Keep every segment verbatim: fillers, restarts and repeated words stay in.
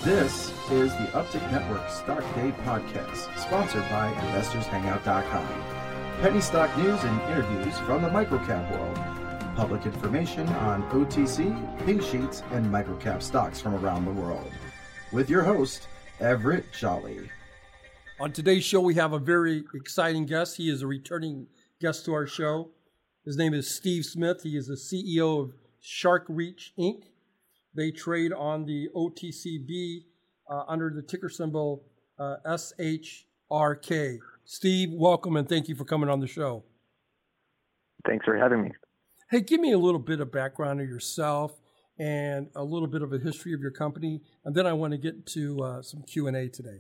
This is the Uptick Network Stock Day Podcast, sponsored by Investors Hangout dot com. Penny stock news and interviews from the microcap world. Public information on O T C, pink sheets, and microcap stocks from around the world. With your host, Everett Jolly. On today's show, we have a very exciting guest. He is a returning guest to our show. His name is Steve Smith. He is the C E O of SharkReach Incorporated. They trade on the O T C B uh, under the ticker symbol uh, S H R K. Steve, welcome and thank you for coming on the show. Thanks for having me. Hey, give me a little bit of background of yourself and a little bit of a history of your company, and then I want to get to uh, some Q and A today.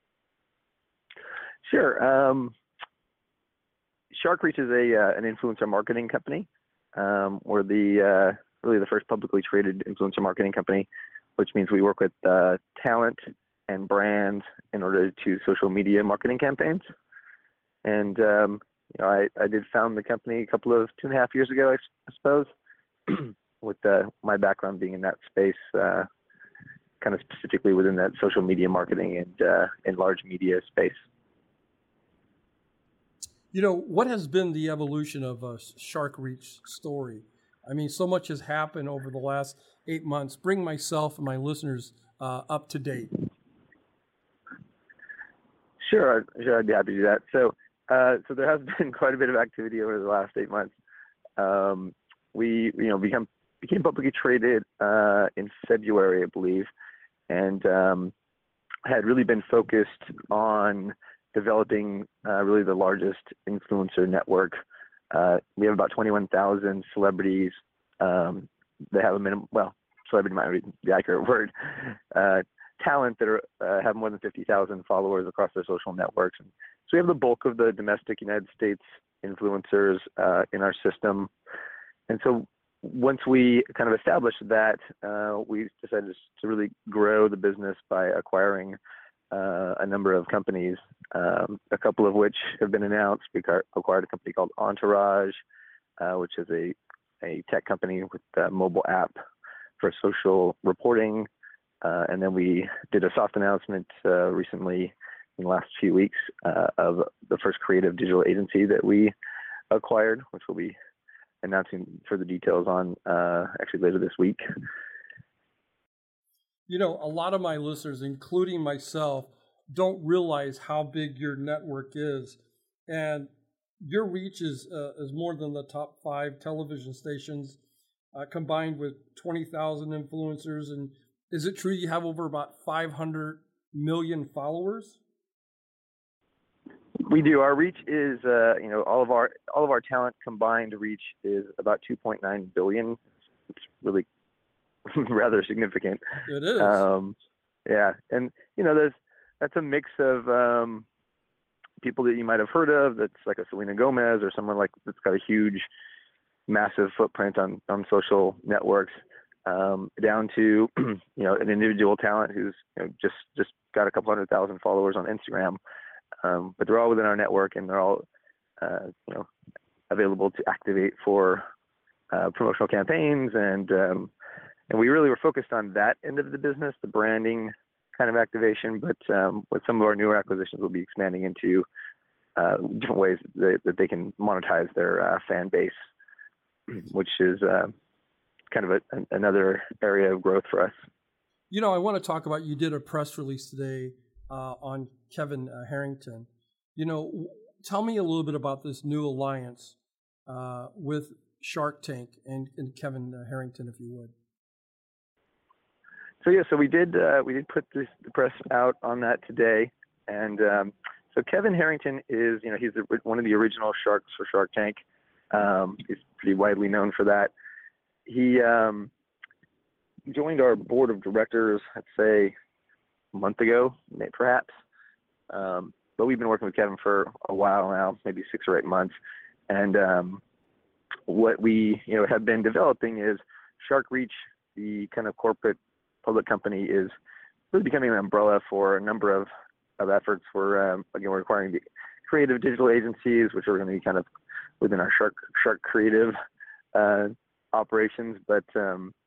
Sure. Um, SharkReach is a uh, an influencer marketing company. Um, we're the uh, really the first publicly traded influencer marketing company, which means we work with uh, talent and brands in order to social media marketing campaigns. And um, you know, I, I did found the company a couple of two and a half years ago, I, I suppose, with uh, my background being in that space, uh, kind of specifically within that social media marketing and uh, and large media space. You know, what has been the evolution of a SharkReach story? I mean, so much has happened over the last eight months. Bring myself and my listeners uh, up to date. Sure, sure, I'd be happy to do that. So, uh, so there has been quite a bit of activity over the last eight months. Um, we, you know, become became publicly traded uh, in February, I believe, and um, had really been focused on developing uh, really the largest influencer network. Uh, we have about twenty-one thousand celebrities um, that have a minimum, well, celebrity might be the accurate word, uh, talent that are, uh, have more than fifty thousand followers across their social networks. And so we have the bulk of the domestic United States influencers uh, in our system. And so once we kind of established that, uh, we decided to really grow the business by acquiring Uh, a number of companies, um, a couple of which have been announced. We acquired a company called Entourage, uh, which is a, a tech company with a mobile app for social reporting. Uh, and then we did a soft announcement uh, recently in the last few weeks uh, of the first creative digital agency that we acquired, which we'll be announcing further details on uh, actually later this week. You know, a lot of my listeners, including myself, don't realize how big your network is. And your reach is uh, is more than the top five television stations uh, combined with twenty thousand influencers. And is it true you have over about five hundred million followers? We do. Our reach is, uh, you know, all of our all of our talent combined reach is about two point nine billion. It's really rather significant. It is. Um, yeah. And, you know, there's, that's a mix of um, people that you might have heard of. That's like a Selena Gomez or someone like that's got a huge, massive footprint on, on social networks, um, down to, you know, an individual talent who's, you know, just, just got a couple hundred thousand followers on Instagram. Um, but they're all within our network and they're all, uh, you know, available to activate for uh, promotional campaigns. And, um, And we really were focused on that end of the business, the branding kind of activation. But um, with some of our newer acquisitions, we'll be expanding into uh, different ways that, that they can monetize their uh, fan base, which is uh, kind of a, an, another area of growth for us. You know, I want to talk about, you did a press release today uh, on Kevin uh, Harrington. You know, tell me a little bit about this new alliance uh, with Shark Tank and, and Kevin uh, Harrington, if you would. So yeah, so we did uh, we did put this, the press out on that today, and um, so Kevin Harrington is, you know, he's the, one of the original sharks for Shark Tank. Um, he's pretty widely known for that. He um, joined our board of directors, I'd say, a month ago, perhaps. Um, but we've been working with Kevin for a while now, maybe six or eight months, and um, what we, you know, have been developing is SharkReach, the kind of corporate public company, is really becoming an umbrella for a number of, of efforts. We're, um, again, we're acquiring the creative digital agencies, which are going to be kind of within our Shark Shark Creative uh, operations. But um,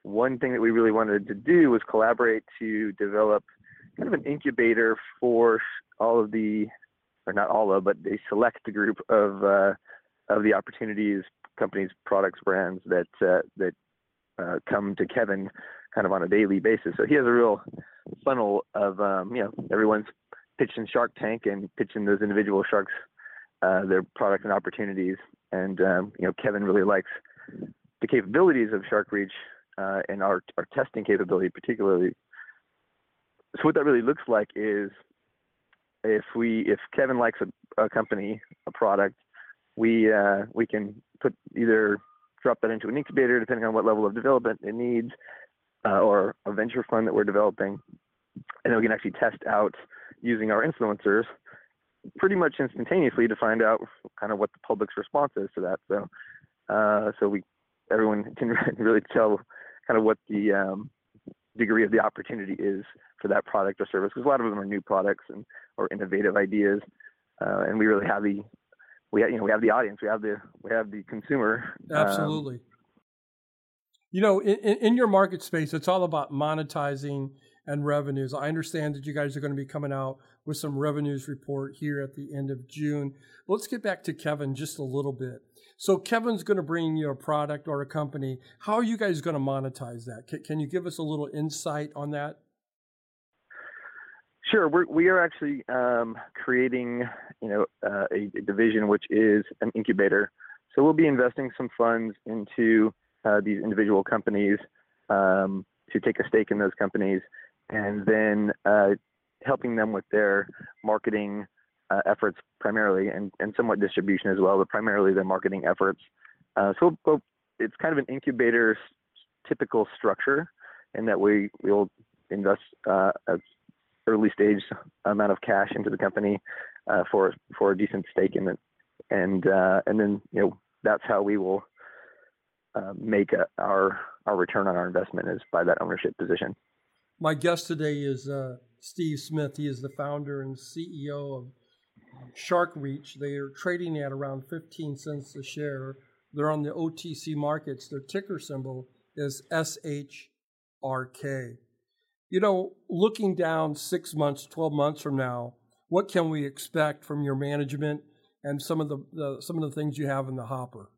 one thing that we really wanted to do was collaborate to develop kind of an incubator for all of the, or not all of, but a select group of uh, of the opportunities, companies, products, brands that uh, that uh, come to Kevin kind of on a daily basis. So he has a real funnel of, um, you know, everyone's pitching Shark Tank and pitching those individual sharks uh, their products and opportunities. And, um, you know, Kevin really likes the capabilities of Shark Reach uh, and our, our testing capability particularly. So what that really looks like is if we, if Kevin likes a, a company, a product, we, uh, we can put either drop that into an incubator, depending on what level of development it needs, uh, or a venture fund that we're developing. And then we can actually test out using our influencers pretty much instantaneously to find out kind of what the public's response is to that. So, uh, so we, everyone can really tell kind of what the um, degree of the opportunity is for that product or service, because a lot of them are new products and or innovative ideas, uh, and we really have the we have, you know we have the audience, we have the we have the consumer. Absolutely. Um, you know, in, in your market space, it's all about monetizing and revenues. I understand that you guys are going to be coming out with some revenues report here at the end of June. Let's get back to Kevin just a little bit. So Kevin's going to bring you a product or a company. How are you guys going to monetize that? Can, can you give us a little insight on that? Sure. We're, we are actually um, creating, you know, uh, a, a division which is an incubator. So we'll be investing some funds into uh, these individual companies um, to take a stake in those companies, and then uh, helping them with their marketing uh, efforts primarily, and, and somewhat distribution as well, but primarily their marketing efforts. Uh, so we'll, it's kind of an incubator typical structure in that we will invest uh, a early stage amount of cash into the company uh, for for a decent stake in it, and uh, and then you know that's how we will uh, make a, our our return on our investment is by that ownership position. My guest today is uh, Steve Smith. He is the founder and C E O of Shark Reach. They are trading at around fifteen cents a share. They're on the O T C markets. Their ticker symbol is S H R K. You know, looking down six months, twelve months from now, what can we expect from your management and some of the, the some of the things you have in the hopper?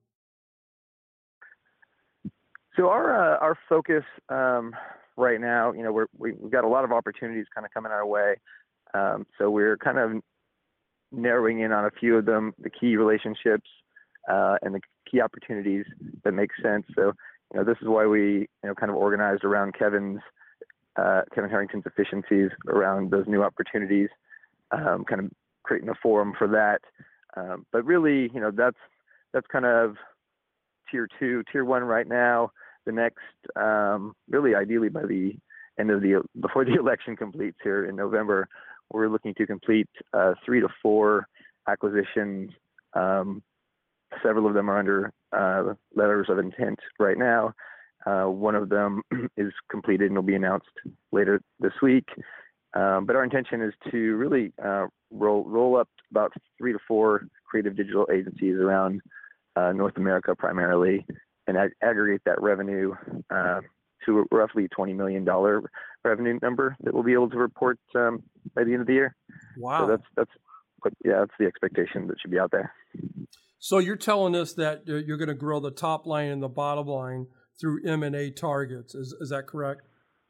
So our uh, our focus um, right now, you know, we're, we've got a lot of opportunities kind of coming our way. Um, so we're kind of narrowing in on a few of them, the key relationships uh, and the key opportunities that make sense. So, you know, this is why we, you know, kind of organized around Kevin's Uh, Kevin Harrington's efficiencies around those new opportunities, um, kind of creating a forum for that. Um, but really, you know, that's that's kind of tier two, tier one right now. The next, um, really, ideally by the end of the before the election completes here in November, we're looking to complete uh, three to four acquisitions. Um, several of them are under uh, letters of intent right now. Uh, one of them is completed and will be announced later this week. Um, but our intention is to really uh, roll roll up about three to four creative digital agencies around uh, North America primarily, and ag- aggregate that revenue uh, to a roughly twenty million dollars revenue number that we'll be able to report um, by the end of the year. Wow. So that's that's what, yeah, that's the expectation that should be out there. So you're telling us that uh, you're going to grow the top line and the bottom line through M and A targets. Is is that correct?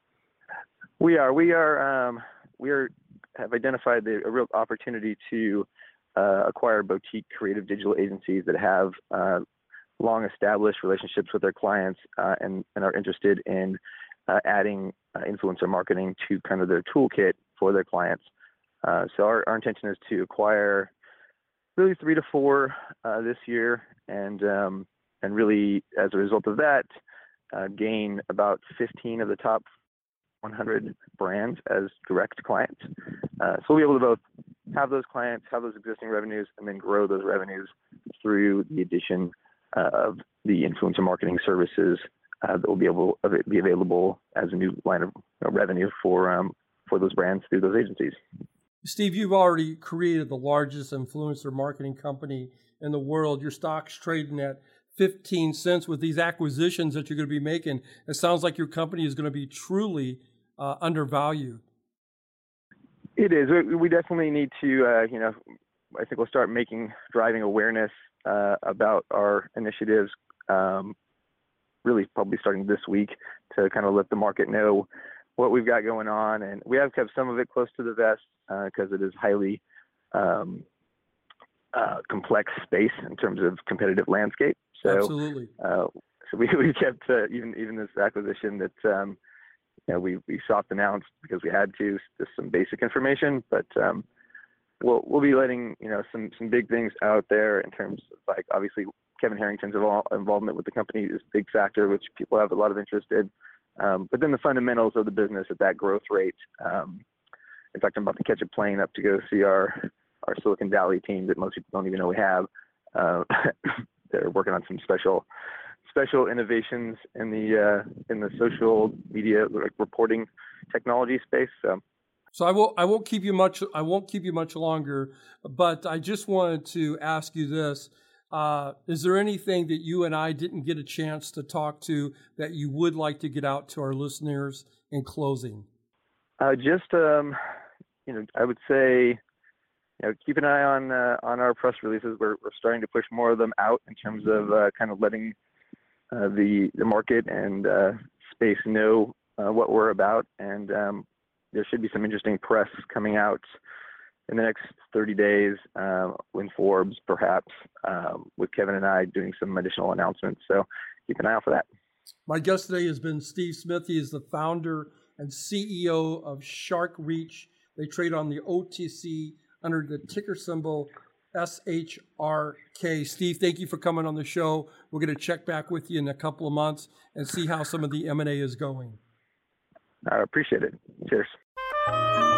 We are. We are. Um, we are have identified the, a real opportunity to uh, acquire boutique creative digital agencies that have uh, long-established relationships with their clients uh, and and are interested in uh, adding uh, influencer marketing to kind of their toolkit for their clients. Uh, so our, our intention is to acquire really three to four uh, this year, and um, and really as a result of that, Uh, gain about fifteen of the top one hundred brands as direct clients. Uh, so we'll be able to both have those clients, have those existing revenues, and then grow those revenues through the addition uh, of the influencer marketing services uh, that will be able to be available as a new line of revenue for um, for those brands through those agencies. Steve, you've already created the largest influencer marketing company in the world. Your stock's trading at fifteen cents with these acquisitions that you're going to be making. It sounds like your company is going to be truly uh, undervalued. It is. We, we definitely need to, uh, you know, I think we'll start making, driving awareness uh, about our initiatives, um, really probably starting this week, to kind of let the market know what we've got going on. And we have kept some of it close to the vest because uh, it is highly um, uh, complex space in terms of competitive landscape. So, Absolutely. Uh, so we, we kept uh, even even this acquisition that um, you know, we, we soft announced because we had to, just some basic information, but um, we'll we'll be letting you know some some big things out there in terms of, like, obviously Kevin Harrington's involvement with the company is a big factor, which people have a lot of interest in. Um, but then the fundamentals of the business at that growth rate. Um, in fact, I'm about to catch a plane up to go see our our Silicon Valley team that most people don't even know we have. Uh, they're working on some special special innovations in the uh, in the social media, like, reporting technology space. So. So I won't I won't keep you much I won't keep you much longer, but I just wanted to ask you this. Uh, is there anything that you and I didn't get a chance to talk to that you would like to get out to our listeners in closing? Uh, just, um, you know, I would say, you know, keep an eye on uh, on our press releases. We're we're starting to push more of them out in terms of uh, kind of letting uh, the the market and uh, space know uh, what we're about, and um, there should be some interesting press coming out in the next thirty days, uh, in Forbes, perhaps, um, with Kevin and I doing some additional announcements. So keep an eye out for that. My guest today has been Steve Smith. He is the founder and C E O of Shark Reach. They trade on the O T C under the ticker symbol S H R K. Steve, thank you for coming on the show. We're going to check back with you in a couple of months and see how some of the M and A is going. I appreciate it. Cheers.